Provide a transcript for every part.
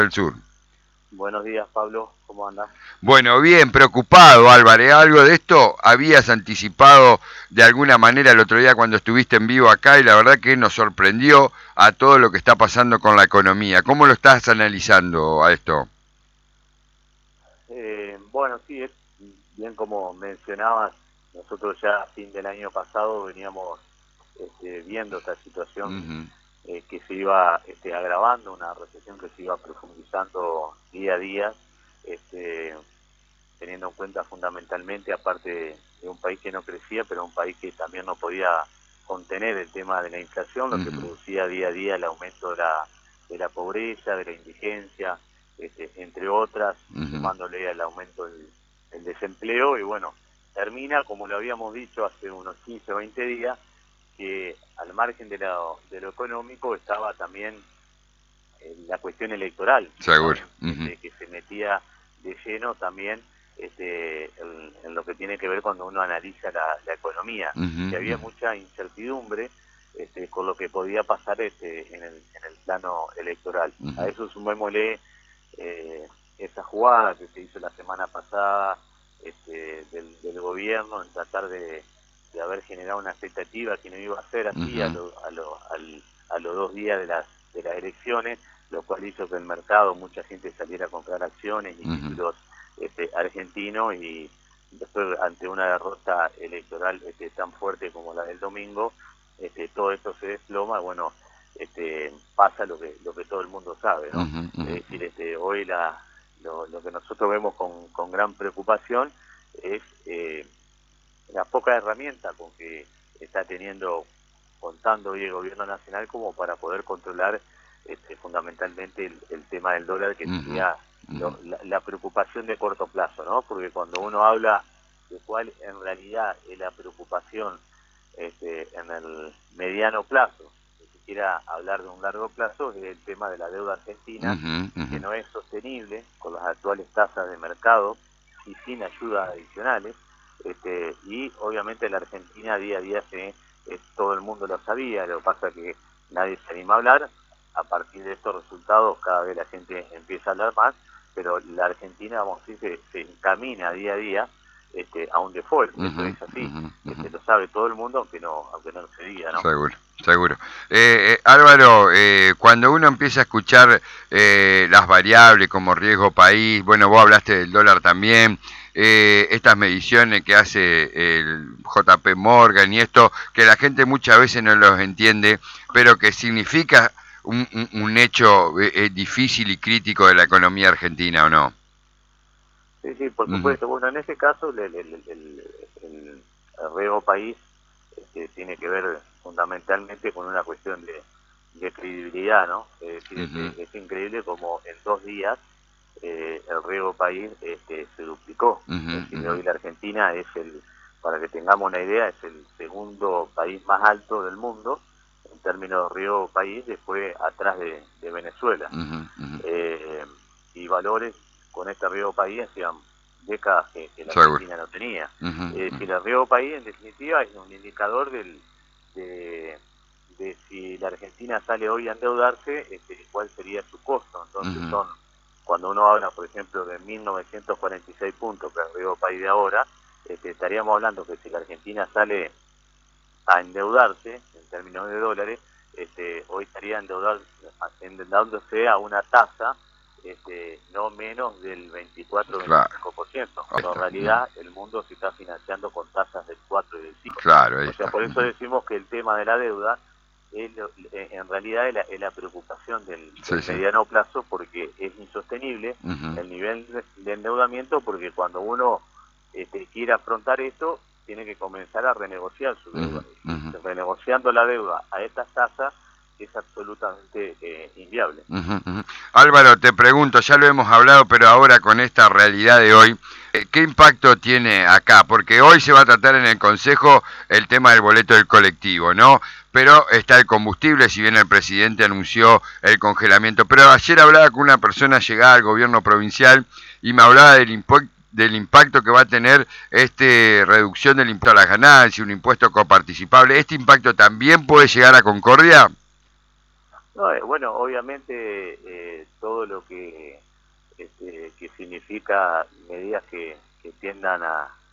del Sur. Buenos días, Pablo, ¿cómo andas? Bueno, bien, preocupado, Álvarez. ¿Algo de esto habías anticipado de alguna manera el otro día cuando estuviste en vivo acá? Y la verdad que nos sorprendió a todo lo que está pasando con la economía. ¿Cómo lo estás analizando a esto? Bueno, sí, es bien como mencionabas, nosotros ya a fin del año pasado veníamos viendo esta situación Ujú, que se iba agravando, una recesión que se iba profundizando día a día, este, teniendo en cuenta fundamentalmente, aparte de un país que no crecía, pero un país que también no podía contener el tema de la inflación, lo que ujú, producía día a día el aumento de la pobreza, de la indigencia, entre otras, ujú, sumándole al aumento del desempleo, y bueno, termina, como lo habíamos dicho hace unos 15 o 20 días, que al margen de lo económico estaba también la cuestión electoral, ¿no? seguro. Ujú, Que se metía de lleno también en lo que tiene que ver cuando uno analiza la economía, ujú, que había ujú, mucha incertidumbre con lo que podía pasar en el plano electoral. A ujú, eso sumémosle esa jugada que se hizo la semana pasada del gobierno en tratar de haber generado una expectativa que no iba a ser así ujú, a los 2 días de las elecciones, lo cual hizo que el mercado, mucha gente saliera a comprar acciones y ujú, títulos argentinos, y después ante una derrota electoral tan fuerte como la del domingo, todo esto se desploma. Bueno, pasa lo que todo el mundo sabe, ¿no? ujú, Es ujú. decir, hoy lo que nosotros vemos con gran preocupación es la poca herramienta con que está contando hoy el gobierno nacional como para poder controlar fundamentalmente el tema del dólar, que Ujú, sería ujú, la preocupación de corto plazo, ¿no? Porque cuando uno habla de cuál en realidad es la preocupación en el mediano plazo, si se quiera hablar de un largo plazo, es el tema de la deuda argentina, ujú, ujú. que no es sostenible con las actuales tasas de mercado y sin ayudas adicionales. Y obviamente la Argentina día a día todo el mundo lo sabía, lo que pasa es que nadie se anima a hablar. A partir de estos resultados cada vez la gente empieza a hablar más, pero la Argentina, vamos a decir, se encamina día a día a un default. Eso Ujú, es así, ujú, ujú. lo sabe todo el mundo, aunque no se diga, ¿no? Seguro, seguro. Álvaro, cuando uno empieza a escuchar las variables como riesgo país, bueno, vos hablaste del dólar también, estas mediciones que hace el JP Morgan y esto, que la gente muchas veces no los entiende, pero que significa un hecho difícil y crítico de la economía argentina, ¿o no? Sí, sí, por Ujú, supuesto. Bueno, en este caso el riesgo país tiene que ver fundamentalmente con una cuestión de credibilidad, ¿no? Es decir, ujú, es increíble como en 2 días el riesgo país se duplicó. ujú, Es decir, ujú, hoy la Argentina para que tengamos una idea, es el segundo país más alto del mundo en términos de riesgo país, después atrás de Venezuela. ujú, ujú. eh, y valores con este riesgo país hacían décadas que la Seguro. Argentina no tenía. Ujú, Es ujú, decir, el riesgo país en definitiva es un indicador de, de si la Argentina sale hoy a endeudarse, cuál sería su costo. Entonces ujú, cuando uno habla, por ejemplo, de 1946 puntos, que es el riesgo país de ahora, estaríamos hablando que si la Argentina sale a endeudarse en términos de dólares, hoy estaría endeudándose a una tasa no menos del claro. 24-25%, Ahí cuando en está. Ujú. realidad el mundo se está financiando con tasas del 4 y del 5. Claro, ahí O sea, está. por eso Ujú. decimos que el tema de la deuda en realidad es la preocupación Sí, del sí. mediano plazo, porque es insostenible Ujú, el nivel de endeudamiento, porque cuando uno quiere afrontar esto, tiene que comenzar a renegociar su ujú, deuda. Y ujú, renegociando la deuda a estas tasas es absolutamente inviable. ujú, ujú. Álvaro, te pregunto, ya lo hemos hablado, pero ahora con esta realidad de hoy, ¿qué impacto tiene acá? Porque hoy se va a tratar en el Consejo el tema del boleto del colectivo, ¿no? Pero está el combustible, si bien el presidente anunció el congelamiento. Pero ayer hablaba con una persona llegada al gobierno provincial y me hablaba del impacto que va a tener reducción del impuesto a las ganancias, un impuesto coparticipable. ¿Este impacto también puede llegar a Concordia? No, bueno, obviamente todo lo que significa medidas que tiendan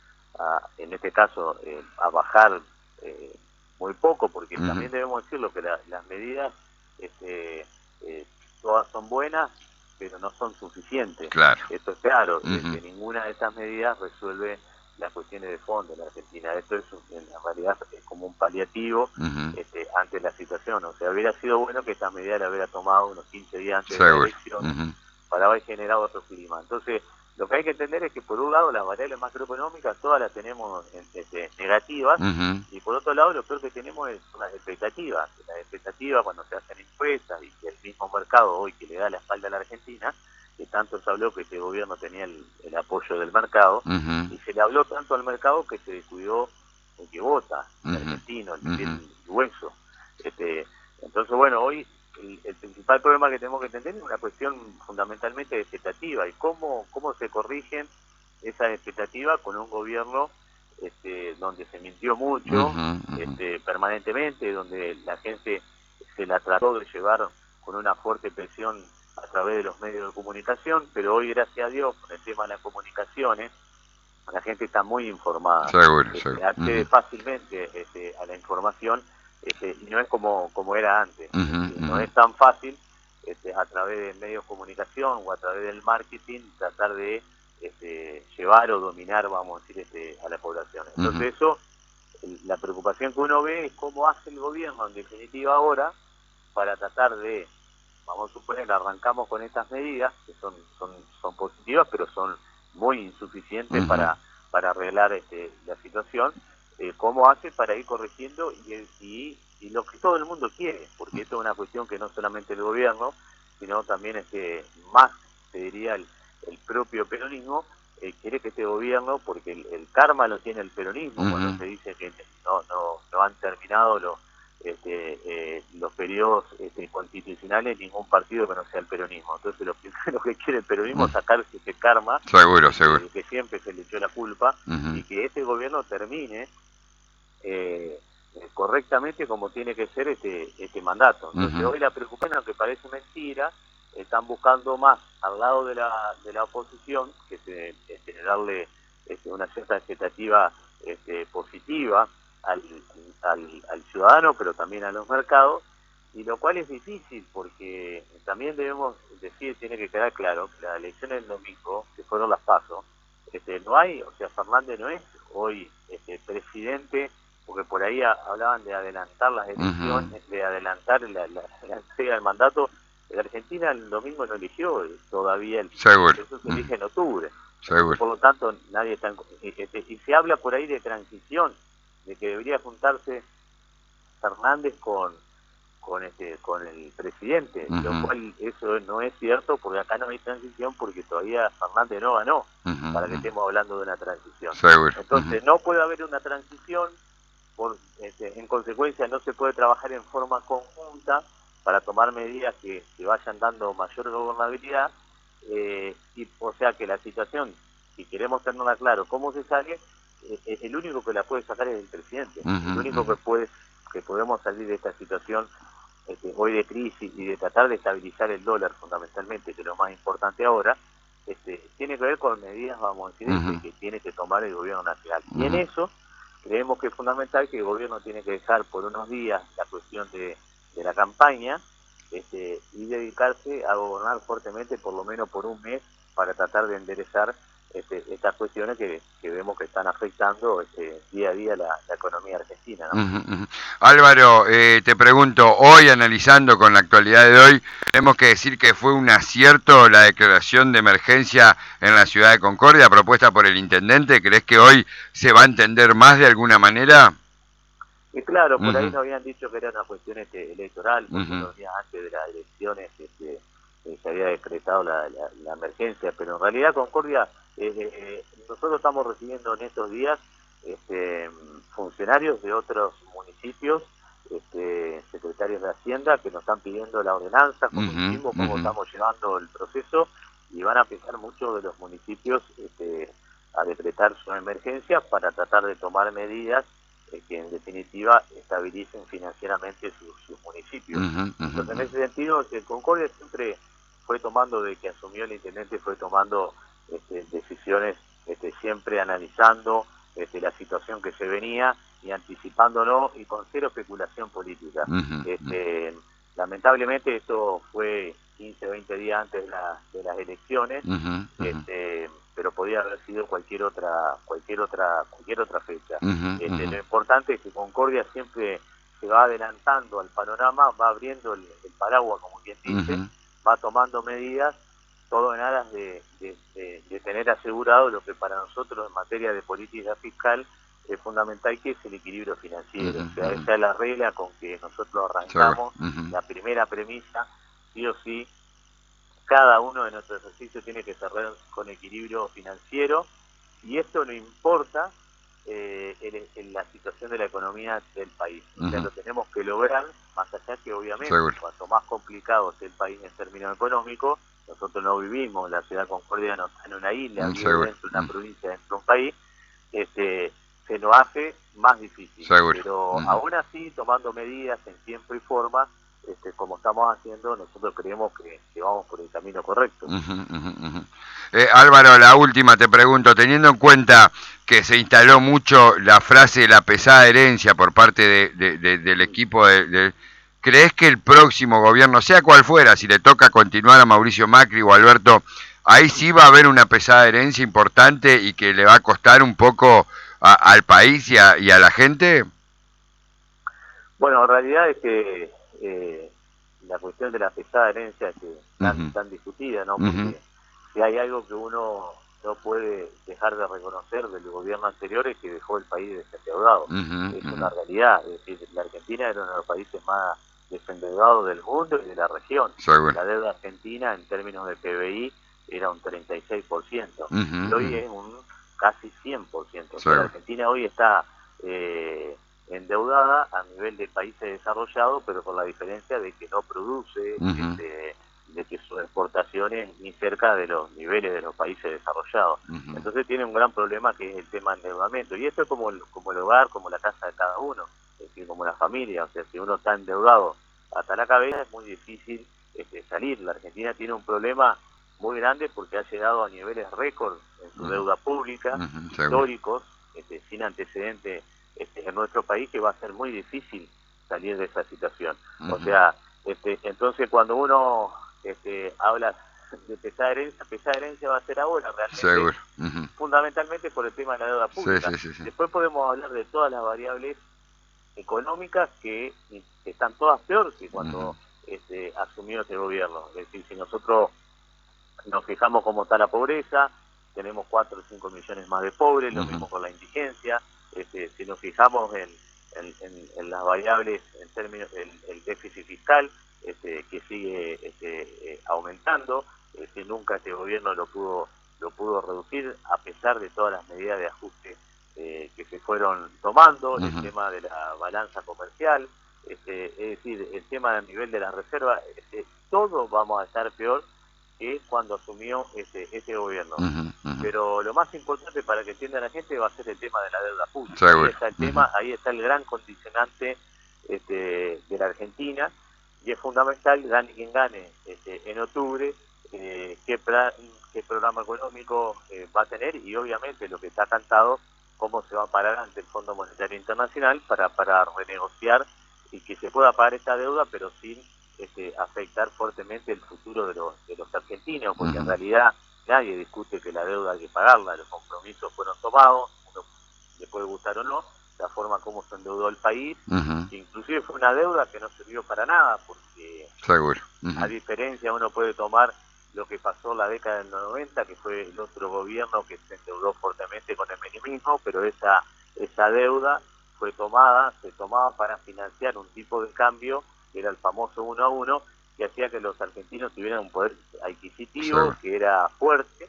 en este caso, a bajar eh, muy poco, porque Ujú. también debemos decirlo que las medidas este, todas son buenas, pero no son suficientes. Claro. Esto es claro, Ujú. ninguna de estas medidas resuelve las cuestiones de fondo en la Argentina. Esto es en realidad es como un paliativo Ujú. ante la situación. O sea, hubiera sido bueno que estas medidas las hubiera tomado unos 15 días antes de las Seguro. elecciones Ujú. para haber generado otro clima. Entonces, lo que hay que entender es que por un lado las variables macroeconómicas todas las tenemos negativas, Ujú. y por otro lado lo peor que tenemos son las expectativas. Las expectativas cuando se hacen encuestas y que el mismo mercado hoy que le da la espalda a la Argentina, que tanto se habló que este gobierno tenía el apoyo del mercado, Ujú. y se le habló tanto al mercado que se descuidó el que vota, el Ujú. argentino, el de Ujú. piel y hueso. Entonces, bueno, hoy el principal problema que tenemos que entender es una cuestión fundamentalmente de expectativa y cómo se corrigen esas expectativas con un gobierno donde se mintió mucho Ujú. Ujú. permanentemente, donde la gente se la trató de llevar con una fuerte presión a través de los medios de comunicación, pero hoy, gracias a Dios, con el tema de las comunicaciones, la gente está muy informada, Seguro, seguro. accede Ujú. fácilmente a la información, y no es como era antes, es Ujú. decir, no Ujú. es tan fácil a través de medios de comunicación o a través del marketing tratar de llevar o dominar, vamos a decir, a la población. Ujú. Entonces eso, la preocupación que uno ve es cómo hace el gobierno en definitiva ahora para tratar de, vamos a suponer, arrancamos con estas medidas que son positivas, pero son muy insuficientes Ujú. para arreglar la situación. ¿Cómo hace para ir corrigiendo y lo que todo el mundo quiere? Porque esto es una cuestión que no solamente el gobierno, sino también más, te diría, el propio peronismo, quiere que este gobierno, porque el karma lo tiene el peronismo, cuando Ujú. se dice que no han terminado los periodos constitucionales ningún partido que no sea el peronismo. Entonces lo que quiere el peronismo Ujú. es sacarse ese karma Seguro, seguro. que siempre se le echó la culpa, Ujú. y que este gobierno termine correctamente como tiene que ser este mandato. Entonces Ujú. hoy la preocupación, aunque parece mentira, están buscando más al lado de la oposición, que es darle una cierta expectativa positiva al, al ciudadano, pero también a los mercados, y lo cual es difícil porque también debemos decir, tiene que quedar claro que las elecciones del domingo, que fueron las PASO, no hay, o sea, Fernández no es hoy presidente, porque por ahí hablaban de adelantar las Ujú. elecciones, de adelantar la entrega del mandato. La Argentina el domingo no eligió todavía, Seguro. eso se Ujú. elige en octubre. Entonces, Seguro. por lo tanto, nadie está... y se habla por ahí de transición, de que debería juntarse Fernández con el presidente, lo Ujú. cual eso no es cierto, porque acá no hay transición, porque todavía Fernández no ganó Ujú. para que Ujú. estemos hablando de una transición. Seguro. Ujú. Entonces no puede haber una transición, en consecuencia no se puede trabajar en forma conjunta para tomar medidas que vayan dando mayor gobernabilidad, y o sea que la situación, si queremos tenerla claro cómo se sale, el único que la puede sacar es el presidente, Ujú. el único Ujú. que podemos salir de esta situación hoy de crisis y de tratar de estabilizar el dólar fundamentalmente, que es lo más importante ahora, tiene que ver con medidas, vamos a decir, Ujú. que tiene que tomar el gobierno nacional. Y en Ujú. eso creemos que es fundamental que el gobierno tiene que dejar por unos días la cuestión de la campaña, y dedicarse a gobernar fuertemente por lo menos por un mes para tratar de enderezar estas cuestiones que vemos que están afectando día a día la economía argentina, ¿no? Ujú. Ujú. Álvaro, te pregunto, hoy analizando con la actualidad de hoy, tenemos que decir que fue un acierto la declaración de emergencia en la ciudad de Concordia propuesta por el intendente. ¿Crees que hoy se va a entender más de alguna manera? Y claro, por ahí Ujú. nos habían dicho que era una cuestión electoral, porque Ujú. unos días antes de las elecciones se había decretado la emergencia, pero en realidad Concordia, nosotros estamos recibiendo en estos días funcionarios de otros municipios, secretarios de Hacienda, que nos están pidiendo la ordenanza, como Ujú. hicimos, cómo Ujú. estamos llevando el proceso, y van a empezar muchos de los municipios a decretar su emergencia para tratar de tomar medidas que en definitiva estabilicen financieramente sus municipios. Entonces, en ese sentido, Concordia siempre fue tomando, de que asumió el intendente, fue tomando decisiones, siempre analizando la situación que se venía y anticipándolo, y con cero especulación política. Lamentablemente esto fue 15 o 20 días antes de las elecciones, pero podía haber sido cualquier otra fecha. Lo importante es que Concordia siempre se va adelantando al panorama, va abriendo el paraguas, como quien dice, va tomando medidas, todo en aras de tener asegurado lo que para nosotros en materia de política fiscal es fundamental, que es el equilibrio financiero. O sea, esa es la regla con que nosotros arrancamos. La primera premisa, sí o sí, cada uno de nuestros ejercicios tiene que cerrar con equilibrio financiero, y esto no importa en la situación de la economía del país. O sea, lo tenemos que lograr, más allá que obviamente cuanto más complicado esté el país en términos económicos, nosotros no vivimos, la ciudad de Concordia no está en una isla, vive dentro de una provincia, dentro de un país, se nos hace más difícil. Pero aún así, tomando medidas en tiempo y forma, como estamos haciendo, nosotros creemos que vamos por el camino correcto. Álvaro, la última te pregunto, teniendo en cuenta que se instaló mucho la frase de la pesada herencia por parte del equipo ¿crees que el próximo gobierno, sea cual fuera, si le toca continuar a Mauricio Macri o Alberto, ahí sí va a haber una pesada herencia importante y que le va a costar un poco al país y a la gente? Bueno, en realidad es que la cuestión de la pesada herencia que tan discutida, ¿no? Porque si hay algo que uno no puede dejar de reconocer del gobierno anterior, es que dejó el país desendeudado. Es una realidad. Es decir, la Argentina era uno de los países más desendeudados del mundo y de la región. La deuda argentina en términos de PBI era un 36%, y hoy es un casi 100%. O sea, la Argentina hoy está endeudada a nivel de países desarrollados, pero con la diferencia de que no produce, de que sus exportaciones ni cerca de los niveles de los países desarrollados. Entonces tiene un gran problema, que es el tema del endeudamiento. Y esto es como el hogar, como la casa de cada uno, es decir, como la familia. O sea, si uno está endeudado hasta la cabeza, es muy difícil salir. La Argentina tiene un problema muy grande porque ha llegado a niveles récord en su deuda pública, históricos, sin antecedentes en nuestro país, que va a ser muy difícil salir de esa situación. O sea, entonces cuando uno habla de pesada herencia va a ser ahora realmente, fundamentalmente por el tema de la deuda pública. Después podemos hablar de todas las variables económicas que están todas peor que cuando asumió este gobierno. Es decir, si nosotros nos fijamos cómo está la pobreza, tenemos 4 o 5 millones más de pobres, lo mismo con la indigencia. Si nos fijamos en las variables en términos del déficit fiscal, que sigue aumentando, nunca este gobierno lo pudo reducir, a pesar de todas las medidas de ajuste que se fueron tomando, el tema de la balanza comercial, es decir, el tema del nivel de la reserva, todos vamos a estar peor que cuando asumió ese gobierno. Pero lo más importante, para que entienda la gente, va a ser el tema de la deuda pública. Ahí está el tema, ahí está el gran condicionante de la Argentina, y es fundamental, gane quien gane en octubre, qué programa económico va a tener, y obviamente lo que está cantado, cómo se va a parar ante el Fondo Monetario Internacional para renegociar y que se pueda pagar esta deuda, pero sin afectar fuertemente el futuro de los argentinos, porque en realidad nadie discute que la deuda hay que pagarla, los compromisos fueron tomados, uno le puede gustar o no, la forma como se endeudó el país, que inclusive fue una deuda que no sirvió para nada, porque a diferencia, uno puede tomar lo que pasó en la década del 90, que fue el otro gobierno que se endeudó fuertemente con el menemismo, pero esa deuda se tomaba para financiar un tipo de cambio que era el famoso 1 a 1, que hacía que los argentinos tuvieran un poder adquisitivo que era fuerte,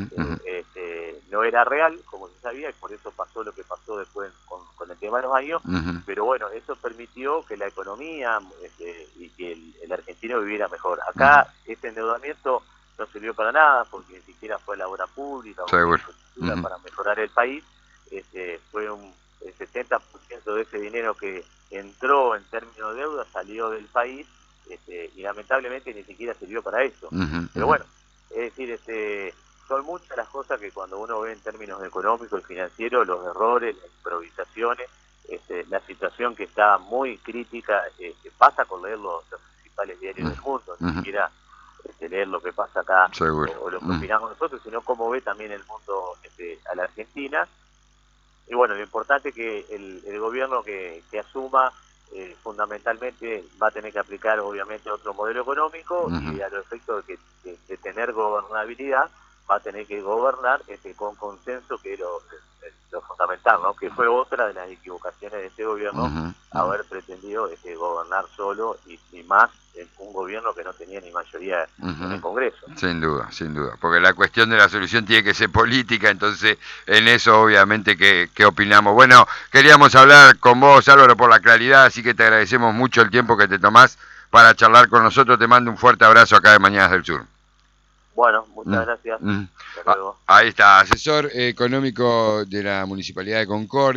no era real, como se sabía, y por eso pasó lo que pasó después con el tema de los años, pero bueno, eso permitió que la economía y que el argentino viviera mejor. Acá este endeudamiento no sirvió para nada, porque ni siquiera fue la obra pública o para mejorar el país, fue el 70% de ese dinero que entró en términos de deuda salió del país, y lamentablemente ni siquiera sirvió para eso. Pero bueno, es decir, son muchas las cosas que cuando uno ve en términos económicos y financieros, los errores, las improvisaciones, la situación que está muy crítica, pasa con leer los principales diarios del mundo, ni siquiera leer lo que pasa acá o lo que opinamos nosotros, sino cómo ve también el mundo a la Argentina. Y bueno, lo importante es que el gobierno que asuma fundamentalmente va a tener que aplicar obviamente otro modelo económico y a los efectos de tener gobernabilidad va a tener que gobernar con consenso, que es lo fundamental, ¿no? Que fue otra de las equivocaciones de este gobierno, haber pretendido gobernar solo y más en un gobierno que no tenía ni mayoría en el Congreso. Sin duda, porque la cuestión de la solución tiene que ser política, entonces en eso obviamente que opinamos. Bueno, queríamos hablar con vos, Álvaro, por la claridad, así que te agradecemos mucho el tiempo que te tomás para charlar con nosotros. Te mando un fuerte abrazo acá de Mañanas del Sur. Bueno, muchas gracias. Hasta luego. Ahí está, asesor económico de la Municipalidad de Concordia.